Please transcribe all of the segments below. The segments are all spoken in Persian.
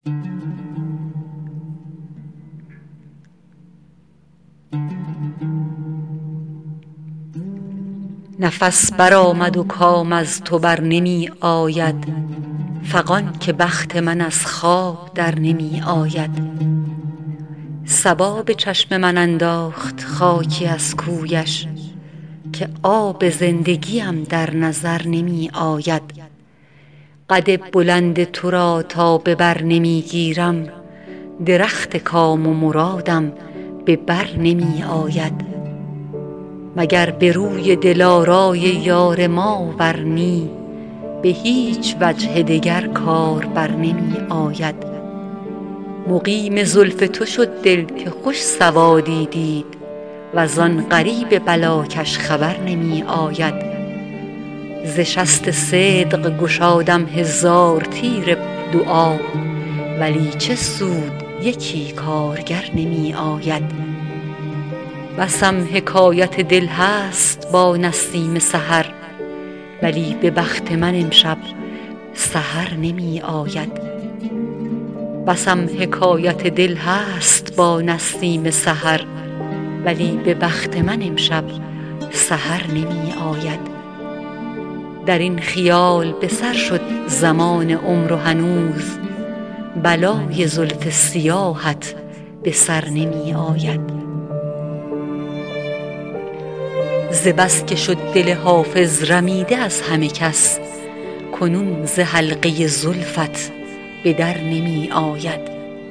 نفس برآمد و کام از تو بر نمی آید، فغان که بخت من از خواب در نمی آید. صبا به چشم من انداخت خاکی از کویش، که آب زندگیم در نظر نمی آید. قد بلند تو را تا به بر نمی گیرم، درخت کام و مرادم به بر نمی آید. مگر به روی دلارای یار ما ور نی، به هیچ وجه دگر کار بر نمی آید. مقیم زلف تو شد دل که خوش سوادی دید، وزان غریب بلاکش خبر نمی آید. ز شست صدق گشادم هزار تیر دعا، ولی چه سود یکی کارگر نمی آید. بسم حکایت دل هست با نسیم سحر، ولی به بخت من امشب سحر نمی آید. بسم حکایت دل هست با نسیم سحر، ولی به بخت من امشب سحر نمی آید. در این خیال به سر شد زمان عمر و هنوز، بلای زلف سیاهت به سر نمی آید. ز بس که شد دل حافظ رمیده از همه کس، کنون ز حلقه زلفت به در نمی آید.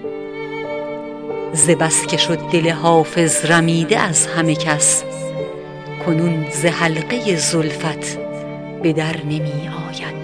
ز بس که شد دل حافظ رمیده از همه کس، کنون ز حلقه زلفت به در نمی آید.